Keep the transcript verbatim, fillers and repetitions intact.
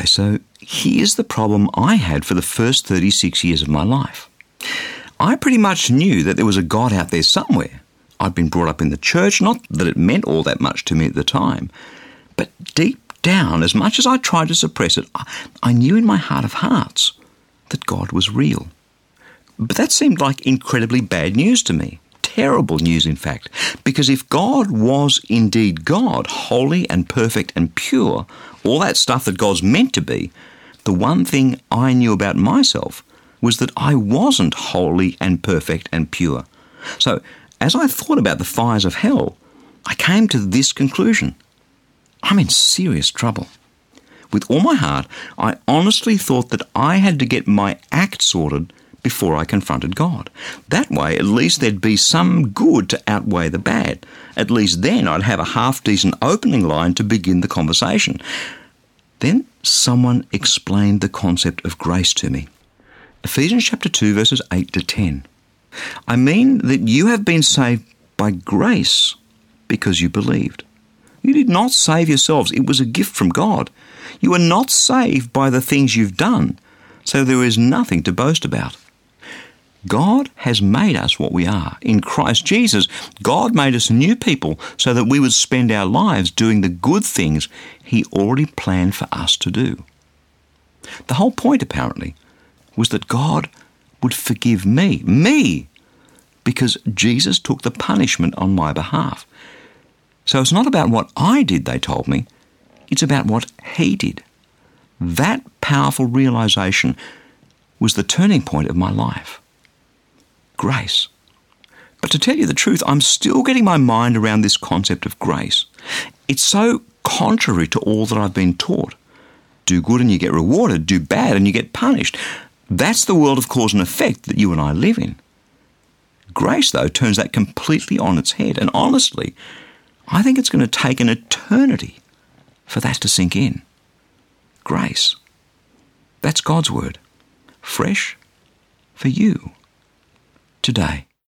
Okay, so here's the problem I had for the first thirty-six years of my life. I pretty much knew that there was a God out there somewhere. I'd been brought up in the church, not that it meant all that much to me at the time, but deep down, as much as I tried to suppress it, I knew in my heart of hearts that God was real. But that seemed like incredibly bad news to me. Terrible news, in fact, because if God was indeed God, holy and perfect and pure, all that stuff that God's meant to be, the one thing I knew about myself was that I wasn't holy and perfect and pure. So, as I thought about the fires of hell, I came to this conclusion. I'm in serious trouble. With all my heart, I honestly thought that I had to get my act sorted before I confronted God. That way, at least there'd be some good to outweigh the bad. At least then I'd have a half-decent opening line to begin the conversation. Then someone explained the concept of grace to me. Ephesians chapter two, verses eight to ten. I mean that you have been saved by grace because you believed. You did not save yourselves. It was a gift from God. You are not saved by the things you've done, so there is nothing to boast about. God has made us what we are. In Christ Jesus, God made us new people so that we would spend our lives doing the good things He already planned for us to do. The whole point, apparently, was that God would forgive me, me, because Jesus took the punishment on my behalf. So it's not about what I did, they told me. It's about what He did. That powerful realization was the turning point of my life. Grace. But to tell you the truth, I'm still getting my mind around this concept of grace. It's so contrary to all that I've been taught. Do good and you get rewarded. Do bad and you get punished. That's the world of cause and effect that you and I live in. Grace, though, turns that completely on its head. And honestly, I think it's going to take an eternity for that to sink in. Grace. That's God's word. Fresh for you today.